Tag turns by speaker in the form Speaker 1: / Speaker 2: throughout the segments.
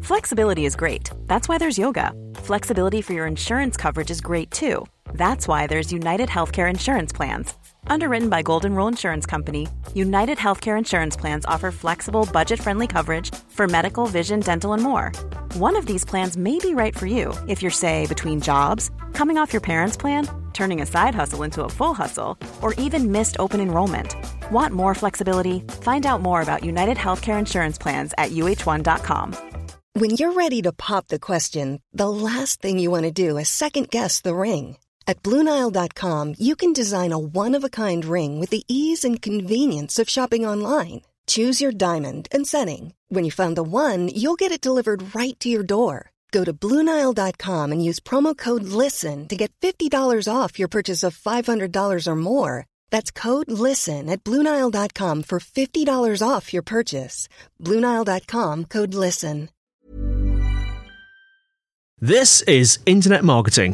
Speaker 1: Flexibility is great. That's why there's yoga. Flexibility for your insurance coverage is great too. That's why there's United Healthcare Insurance Plans. Underwritten by Golden Rule Insurance Company, United Healthcare Insurance Plans offer flexible, budget-friendly coverage for medical, vision, dental, and more. One of these plans may be right for you if you're, say, between jobs, coming off your parents' plan, turning a side hustle into a full hustle, or even missed open enrollment. Want more flexibility? Find out more about United Healthcare Insurance Plans at uh1.com.
Speaker 2: When you're ready to pop the question, the last thing you want to do is second-guess the ring. At BlueNile.com, you can design a one-of-a-kind ring with the ease and convenience of shopping online. Choose your diamond and setting. When you find the one, you'll get it delivered right to your door. Go to BlueNile.com and use promo code LISTEN to get $50 off your purchase of $500 or more. That's code LISTEN at BlueNile.com for $50 off your purchase. BlueNile.com, code LISTEN.
Speaker 3: This is Internet Marketing.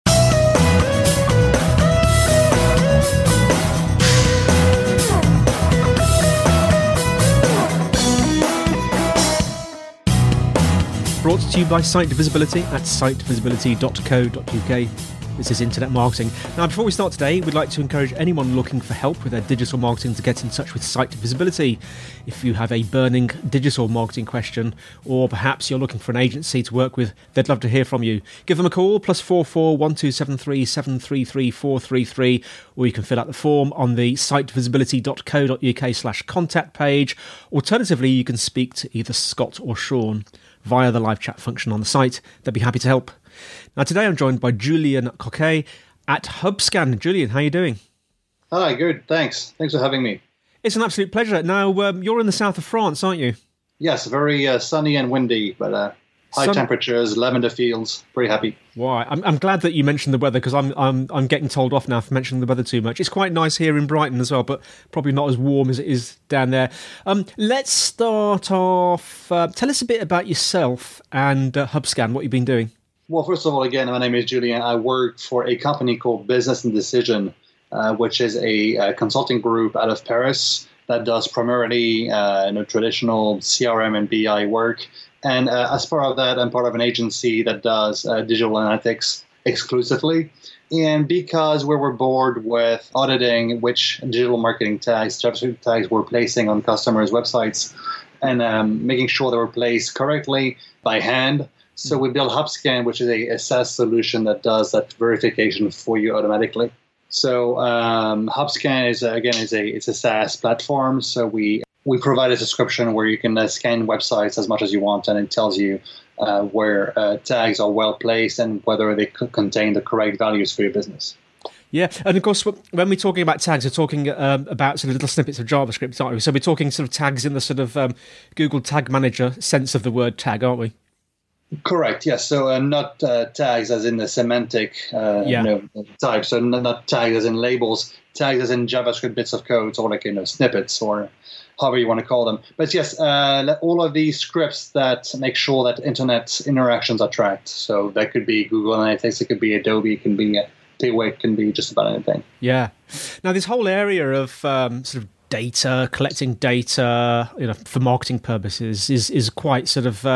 Speaker 3: Brought to you by Site Visibility at sitevisibility.co.uk. This is Internet Marketing. Now, before we start today, we'd like to encourage anyone looking for help with their digital marketing to get in touch with Site Visibility. If you have a burning digital marketing question, or perhaps you're looking for an agency to work with, they'd love to hear from you. Give them a call, +44 1273 733 433, or you can fill out the form on the sitevisibility.co.uk/contact page. Alternatively, you can speak to either Scott or Sean via the live chat function on the site. They'd be happy to help. Now, today I'm joined by Julien Coquet at HubScan. Julien, how are you doing?
Speaker 4: Hi, good. Thanks. Thanks for having me.
Speaker 3: It's an absolute pleasure. Now, you're in the south of France, aren't you?
Speaker 4: Yes, very sunny and windy, but high temperatures, lavender fields. Pretty happy.
Speaker 3: Why? I'm glad that you mentioned the weather, because I'm getting told off now for mentioning the weather too much. It's quite nice here in Brighton as well, but probably not as warm as it is down there. Let's start off. Tell us a bit about yourself and HubScan, what you've been doing.
Speaker 4: Well, first of all, again, my name is Julien. I work for a company called Business and Decision, which is a consulting group out of Paris that does primarily traditional CRM and BI work. And as part of that, I'm part of an agency that does digital analytics exclusively. And because we were bored with auditing which digital marketing tags, JavaScript tags we're placing on customers' websites and making sure they were placed correctly by hand, so we built HubScan, which is a SaaS solution that does that verification for you automatically. So HubScan is a SaaS platform. So we provide a subscription where you can scan websites as much as you want, and it tells you where tags are well placed and whether they contain the correct values for your business.
Speaker 3: Yeah, and of course, when we're talking about tags, we're talking about sort of little snippets of JavaScript, aren't we? So we're talking sort of tags in the sort of Google Tag Manager sense of the word tag, aren't we?
Speaker 4: Correct. Yes. So not tags as in the semantic type. So not tags as in labels. Tags as in JavaScript bits of code, or like snippets, or however you want to call them. But yes, all of these scripts that make sure that internet interactions are tracked. So that could be Google Analytics, it could be Adobe, it can be Piwik, it can be just about anything. Yeah.
Speaker 3: Now this whole area of sort of data, collecting data, for marketing purposes, is quite sort of.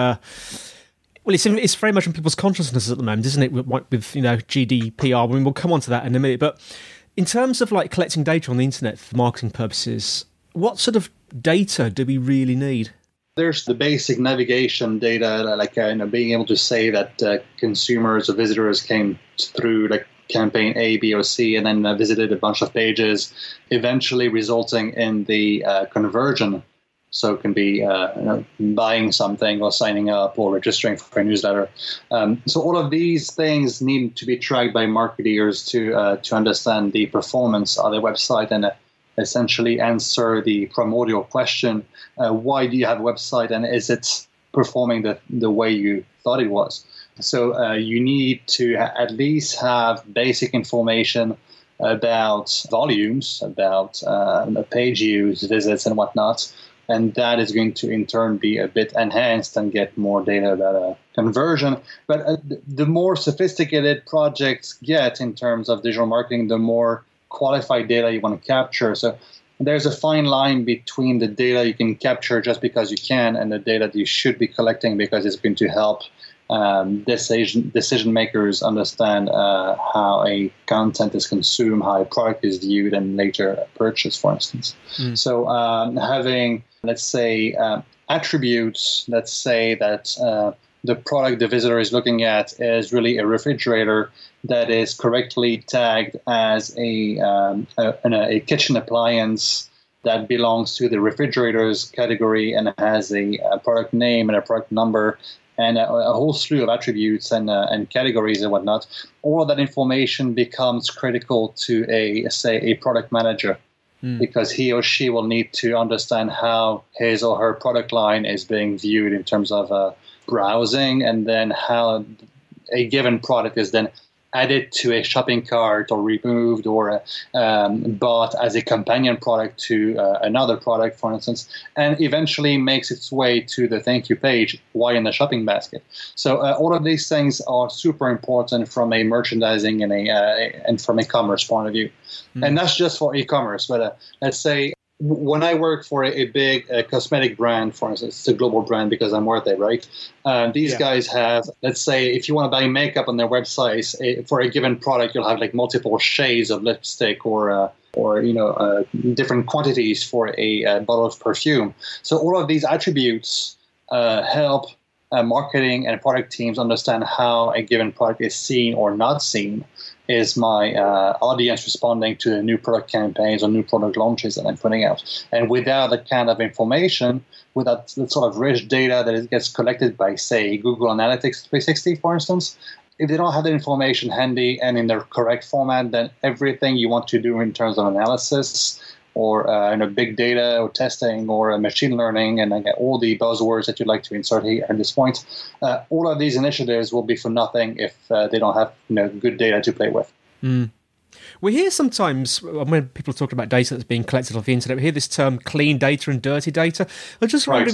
Speaker 3: Well, it's very much in people's consciousness at the moment, isn't it? With GDPR. I mean, we'll come on to that in a minute. But in terms of like collecting data on the internet for marketing purposes, what sort of data do we really need?
Speaker 4: There's the basic navigation data, like being able to say that consumers or visitors came through like campaign A, B, or C, and then visited a bunch of pages, eventually resulting in the conversion. So it can be buying something or signing up or registering for a newsletter. So all of these things need to be tracked by marketers to understand the performance of their website and essentially answer the primordial question, why do you have a website and is it performing the way you thought it was? So you need to at least have basic information about volumes, about page views, visits, and whatnot. And that is going to, in turn, be a bit enhanced and get more data about conversion. But the more sophisticated projects get in terms of digital marketing, the more qualified data you want to capture. So there's a fine line between the data you can capture just because you can and the data that you should be collecting because it's going to help decision makers understand how a content is consumed, how a product is viewed, and later purchased, for instance. So having, let's say, attributes, let's say that the product the visitor is looking at is really a refrigerator that is correctly tagged as a kitchen appliance that belongs to the refrigerators category and has a product name and a product number and a whole slew of attributes and categories and whatnot. All of that information becomes critical to a product manager because he or she will need to understand how his or her product line is being viewed in terms of browsing, and then how a given product is then added to a shopping cart or removed or bought as a companion product to another product, for instance, and eventually makes its way to the thank you page while in the shopping basket. So all of these things are super important from a merchandising and from a commerce point of view. And that's just for e-commerce. But let's say when I work for a big cosmetic brand, for instance, it's a global brand because I'm worth it, right? These guys have, let's say, if you want to buy makeup on their websites, for a given product, you'll have like multiple shades of lipstick or different quantities for a bottle of perfume. So all of these attributes help marketing and product teams understand how a given product is seen or not seen. Is my audience responding to the new product campaigns or new product launches that I'm putting out? And without that kind of information, without the sort of rich data that gets collected by, say, Google Analytics 360, for instance, if they don't have the information handy and in the correct format, then everything you want to do in terms of analysis or big data or testing or machine learning and all the buzzwords that you'd like to insert here at this point, all of these initiatives will be for nothing if they don't have good data to play with.
Speaker 3: We hear sometimes, when people are talking about data that's being collected off the internet, we hear this term clean data and dirty data. I'm just wondering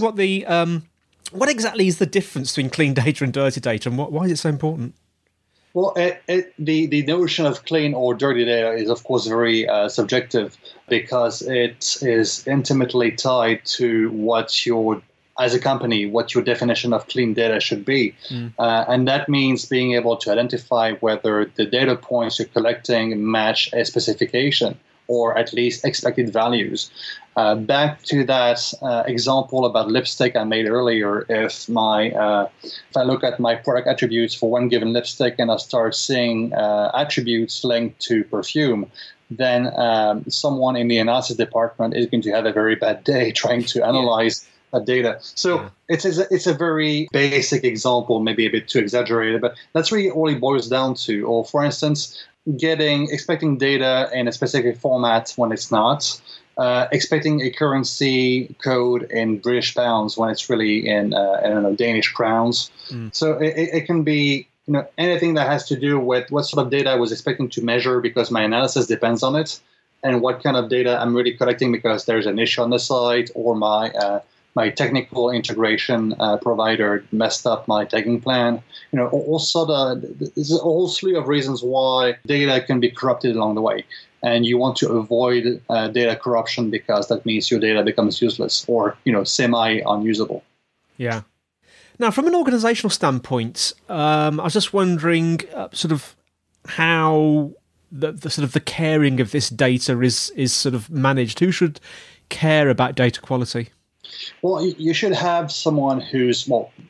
Speaker 3: what exactly is the difference between clean data and dirty data, and why is it so important?
Speaker 4: Well, the notion of clean or dirty data is, of course, very subjective because it is intimately tied to what your definition of clean data should be. And that means being able to identify whether the data points you're collecting match a specification or at least expected values. Back to that example about lipstick I made earlier, if I look at my product attributes for one given lipstick and I start seeing attributes linked to perfume, then someone in the analysis department is going to have a very bad day trying to analyze data. So it's a very basic example, maybe a bit too exaggerated, but that's really all it boils down to. Or for instance, expecting data in a specific format when it's not, expecting a currency code in British pounds when it's really in Danish crowns. So it can be anything that has to do with what sort of data I was expecting to measure because my analysis depends on it, and what kind of data I'm really collecting because there's an issue on the site or my technical integration provider messed up my tagging plan. Also there's a whole slew of reasons why data can be corrupted along the way. And you want to avoid data corruption because that means your data becomes useless or, semi-unusable. Yeah.
Speaker 3: Now, from an organizational standpoint, I was just wondering sort of how the sort of the caring of this data is sort of managed. Who should care about data quality?
Speaker 4: Well, you should have someone who's,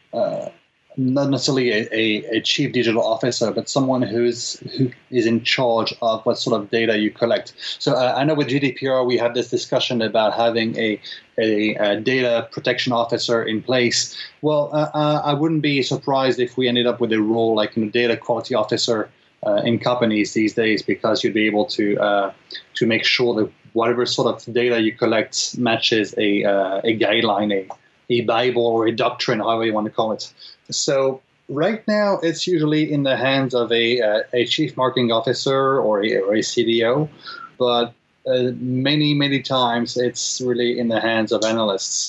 Speaker 4: not necessarily a chief digital officer, but someone who is in charge of what sort of data you collect. So I know with GDPR, we had this discussion about having a data protection officer in place. Well, I wouldn't be surprised if we ended up with a role like data quality officer in companies these days, because you'd be able to make sure that whatever sort of data you collect matches a guideline, a Bible or a doctrine, however you want to call it. So right now, it's usually in the hands of a chief marketing officer or a CDO, but many times it's really in the hands of analysts,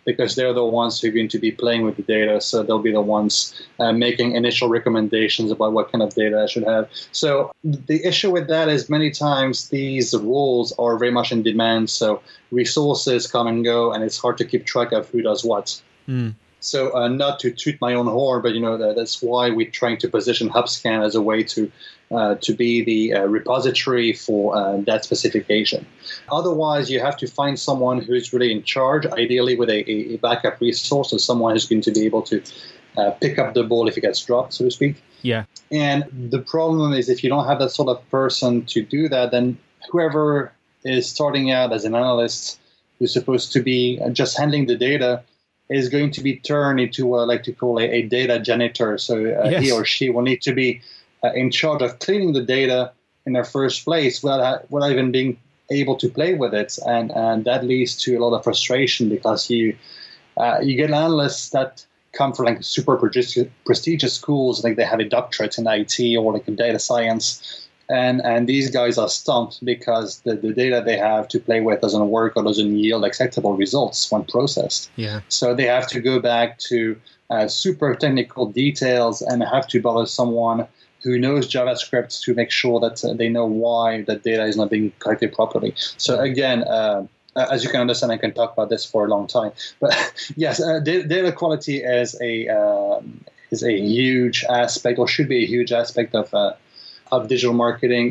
Speaker 4: because they're the ones who are going to be playing with the data. So they'll be the ones making initial recommendations about what kind of data I should have. So the issue with that is many times these rules are very much in demand. So resources come and go, and it's hard to keep track of who does what. So not to toot my own horn, but that's why we're trying to position HubScan as a way to be the repository for that specification. Otherwise, you have to find someone who's really in charge, ideally with a backup resource, or someone who's going to be able to pick up the ball if it gets dropped, so to speak.
Speaker 3: Yeah.
Speaker 4: And the problem is if you don't have that sort of person to do that, then whoever is starting out as an analyst who's supposed to be just handling the data is going to be turned into what I like to call a data janitor. So
Speaker 3: yes.
Speaker 4: He or she will need to be in charge of cleaning the data in the first place without even being able to play with it. And that leads to a lot of frustration because you get analysts that come from like super prestigious schools, like they have a doctorate in IT or like in data science. And these guys are stumped because the data they have to play with doesn't work or doesn't yield acceptable results when processed.
Speaker 3: Yeah.
Speaker 4: So they have to go back to super technical details and have to bother someone who knows JavaScript to make sure that they know why the data is not being collected properly. So again, as you can understand, I can talk about this for a long time. But yes, data quality is a huge aspect, or should be a huge aspect of digital marketing,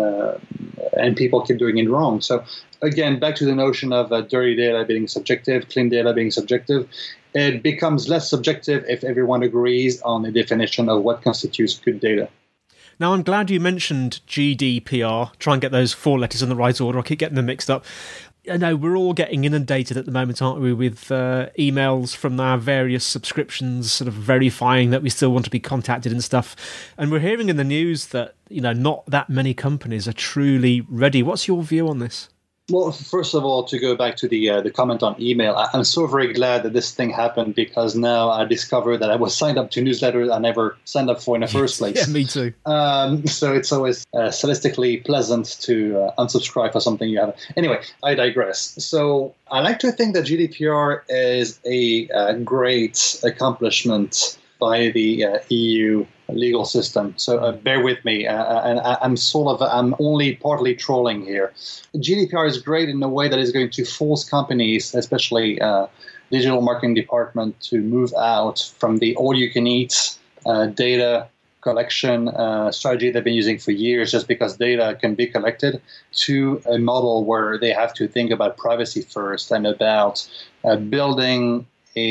Speaker 4: and people keep doing it wrong. So again, back to the notion of dirty data being subjective, clean data being subjective. It becomes less subjective if everyone agrees on the definition of what constitutes good data.
Speaker 3: Now, I'm glad you mentioned GDPR. Try and get those 4 letters in the right order. I keep getting them mixed up. I know we're all getting inundated at the moment, aren't we, with emails from our various subscriptions sort of verifying that we still want to be contacted and stuff. And we're hearing in the news that, not that many companies are truly ready. What's your view on this?
Speaker 4: Well, first of all, to go back to the comment on email, I'm so very glad that this thing happened because now I discovered that I was signed up to newsletters I never signed up for in the first place.
Speaker 3: Yeah, me too.
Speaker 4: So it's always stylistically pleasant to unsubscribe for something you haven't. Anyway, I digress. So I like to think that GDPR is a great accomplishment by the EU legal system. So bear with me. And I'm only partly trolling here. GDPR is great in a way that is going to force companies, especially digital marketing department, to move out from the all-you-can-eat data collection strategy they've been using for years just because data can be collected, to a model where they have to think about privacy first and about building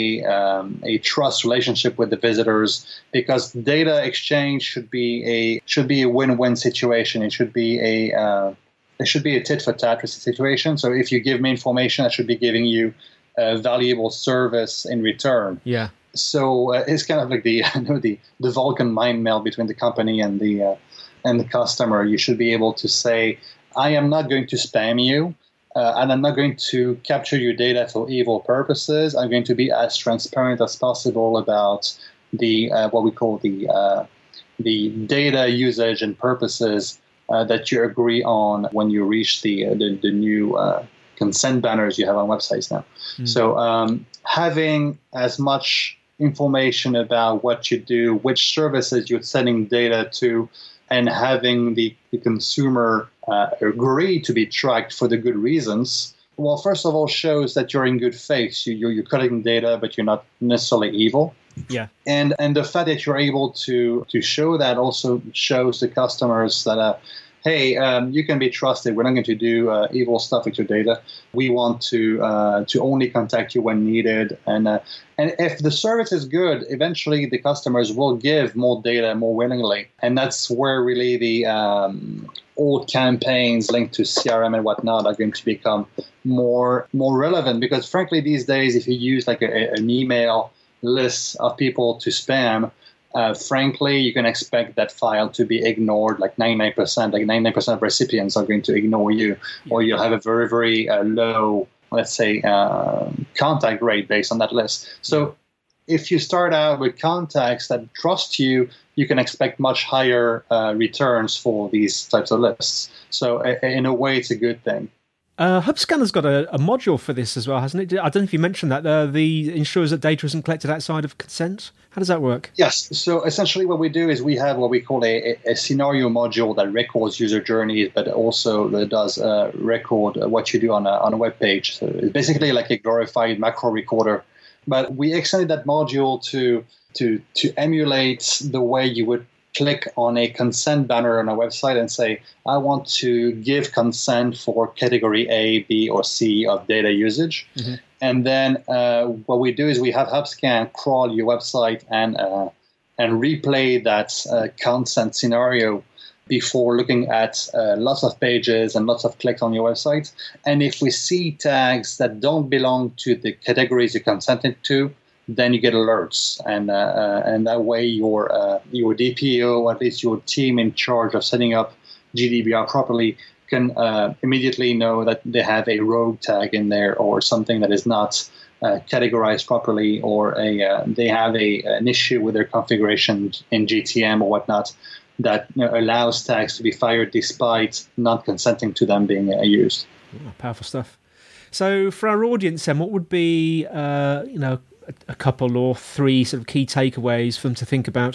Speaker 4: a trust relationship with the visitors, because data exchange should be a win-win situation. It should be a tit for tat situation. So if you give me information, I should be giving you a valuable service in return.
Speaker 3: Yeah. So
Speaker 4: it's kind of like the Vulcan mind meld between the company and the customer. You should be able to say, I am not going to spam you. And I'm not going to capture your data for evil purposes. I'm going to be as transparent as possible about the what we call the data usage and purposes that you agree on when you reach the new consent banners you have on websites now. So having as much information about what you do, which services you're sending data to, and having the consumer agree to be tracked for the good reasons, well, first of all, shows that you're in good faith. You're collecting data, but you're not necessarily evil.
Speaker 3: Yeah.
Speaker 4: And the fact that you're able to show that also shows the customers that, hey, you can be trusted. We're not going to do evil stuff with your data. We want to only contact you when needed. And if the service is good, eventually the customers will give more data more willingly. And that's where really the old campaigns linked to CRM and whatnot are going to become more relevant. Because frankly, these days, if you use like an email list of people to spam, frankly, you can expect that file to be ignored. Like 99%, like 99% of recipients are going to ignore you, or you'll have a very, very low, let's say, contact rate based on that list. So if you start out with contacts that trust you, you can expect much higher returns for these types of lists. So in a way, it's a good thing.
Speaker 3: HubScanner's got a module for this as well, hasn't it? I don't know if you mentioned that. The ensures that data isn't collected outside of consent. How does that work?
Speaker 4: Yes. So essentially what we do is we have what we call a scenario module that records user journeys, but also does record what you do on a web page. So it's basically like a glorified macro recorder. But we extended that module to emulate the way you would click on a consent banner on a website and say, I want to give consent for category A, B, or C of data usage. Mm-hmm. And then what we do is we have HubScan crawl your website and replay that consent scenario before looking at lots of pages and lots of clicks on your website. And if we see tags that don't belong to the categories you consented to, then you get alerts, and that way your DPO, or at least your team in charge of setting up GDPR properly, can immediately know that they have a rogue tag in there or something that is not categorized properly, or they have an issue with their configuration in GTM or whatnot that allows tags to be fired despite not consenting to them being used.
Speaker 3: Oh, powerful stuff. So for our audience, then, what would be a couple or three sort of key takeaways for them to think about?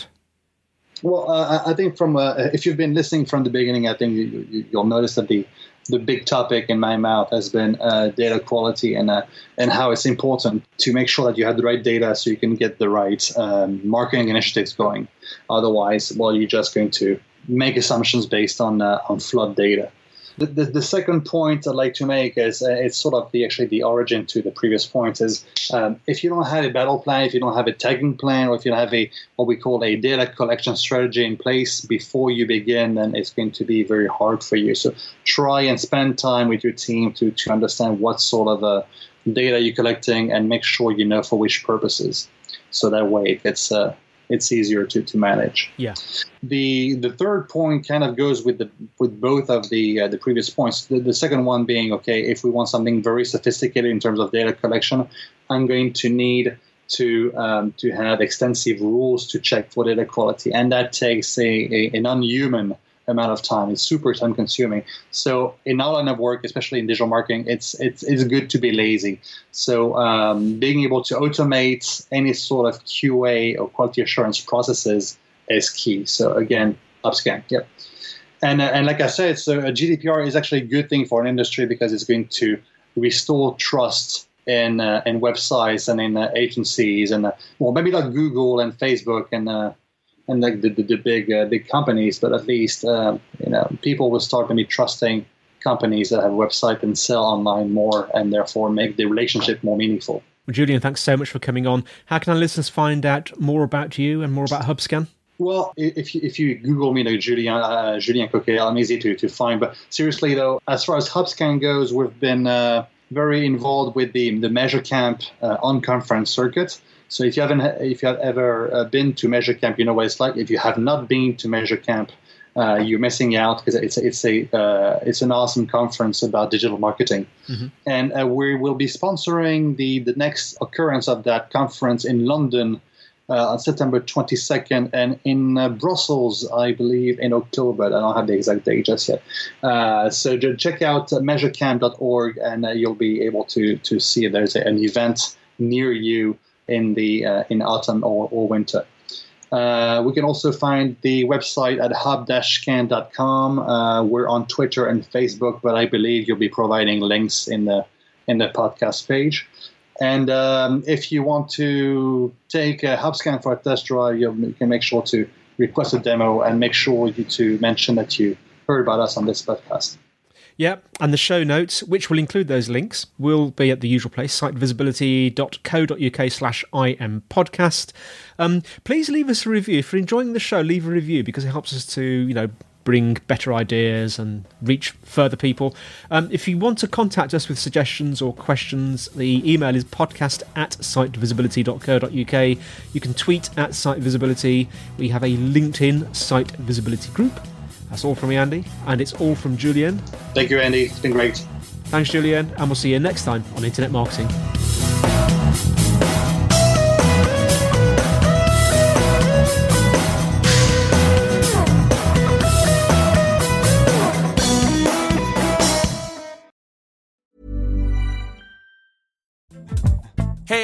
Speaker 4: Well, I think if you've been listening from the beginning, I think you'll notice that the big topic in my mouth has been data quality and how it's important to make sure that you have the right data so you can get the right marketing initiatives going. Otherwise, well, you're just going to make assumptions based on flawed data. The second point I'd like to make is it's sort of the origin to the previous point is if you don't have a battle plan, if you don't have a tagging plan, or if you don't have what we call a data collection strategy in place before you begin, then it's going to be very hard for you. So try and spend time with your team to understand what sort of data you're collecting and make sure you know for which purposes. So that way it's easier to manage.
Speaker 3: Yeah.
Speaker 4: The third point kind of goes with both of the previous points. The second one being, okay, if we want something very sophisticated in terms of data collection, I'm going to need to have extensive rules to check for data quality, and that takes an unhuman amount of time. It's super time consuming. So in our line of work, especially in digital marketing, it's good to be lazy. So being able to automate any sort of QA or quality assurance processes is key. So again, HubScan. Yep. And like I said, so GDPR is actually a good thing for an industry because it's going to restore trust in websites and in agencies and maybe not Google and Facebook and like the big companies, but at least people will start maybe trusting companies that have a website and sell online more, and therefore make the relationship more meaningful.
Speaker 3: Well, Julien, thanks so much for coming on. How can our listeners find out more about you and more about HubScan?
Speaker 4: Well, if you Google me, like Julien Coquet, I'm easy to find. But seriously, though, as far as HubScan goes, we've been very involved with the MeasureCamp on-conference circuit. So if you have ever been to MeasureCamp, you know what it's like. If you have not been to MeasureCamp, you're missing out because it's an awesome conference about digital marketing. Mm-hmm. And we will be sponsoring the next occurrence of that conference in London on September 22nd, and in Brussels, I believe, in October. I don't have the exact date just yet. So check out measurecamp.org, and you'll be able to see if there's an event near you in autumn or winter. We can also find the website at hub-scan.com. We're on Twitter and Facebook, but I believe you'll be providing links in the podcast page. And if you want to take a HubScan for a test drive, you can make sure to request a demo and make sure to mention that you heard about us on this podcast.
Speaker 3: Yeah, and the show notes, which will include those links, will be at the usual place, sitevisibility.co.uk/IMpodcast. Please leave us a review. If you're enjoying the show, leave a review because it helps us to, bring better ideas and reach further people. If you want to contact us with suggestions or questions, the email is podcast@sitevisibility.co.uk. You can tweet at sitevisibility. We have a LinkedIn Site Visibility group. That's all from me, Andy, and it's all from Julien.
Speaker 4: Thank you, Andy. It's been great.
Speaker 3: Thanks, Julien, and we'll see you next time on Internet Marketing.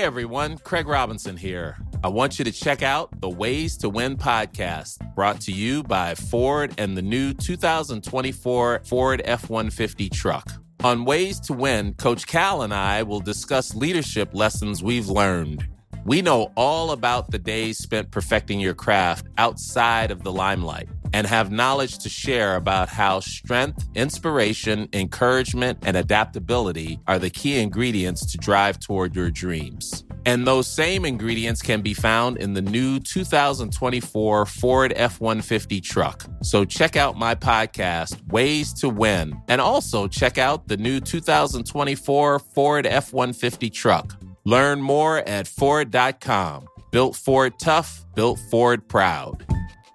Speaker 5: Hey everyone, Craig Robinson here. I want you to check out the Ways to Win podcast, brought to you by Ford and the new 2024 Ford F-150 truck. On Ways to Win, Coach Cal and I will discuss leadership lessons we've learned. We know all about the days spent perfecting your craft outside of the limelight and have knowledge to share about how strength, inspiration, encouragement, and adaptability are the key ingredients to drive toward your dreams. And those same ingredients can be found in the new 2024 Ford F-150 truck. So check out my podcast, Ways to Win, and also check out the new 2024 Ford F-150 truck. Learn more at Ford.com. Built Ford tough, built Ford proud.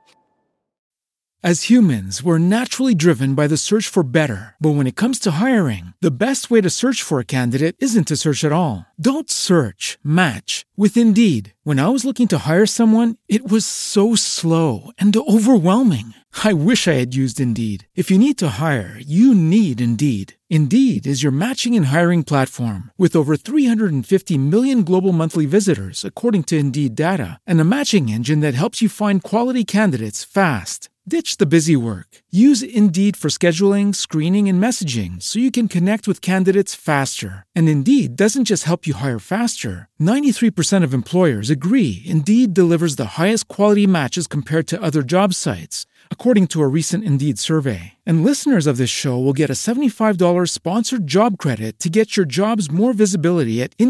Speaker 6: As humans, we're naturally driven by the search for better. But when it comes to hiring, the best way to search for a candidate isn't to search at all. Don't search, match with Indeed. When I was looking to hire someone, it was so slow and overwhelming. I wish I had used Indeed. If you need to hire, you need Indeed. Indeed is your matching and hiring platform with over 350 million global monthly visitors, according to Indeed data, and a matching engine that helps you find quality candidates fast. Ditch the busy work. Use Indeed for scheduling, screening, and messaging so you can connect with candidates faster. And Indeed doesn't just help you hire faster. 93% of employers agree Indeed delivers the highest quality matches compared to other job sites, according to a recent Indeed survey. And listeners of this show will get a $75 sponsored job credit to get your jobs more visibility at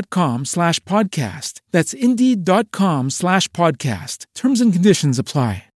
Speaker 6: Indeed.com/podcast. That's Indeed.com/podcast. Terms and conditions apply.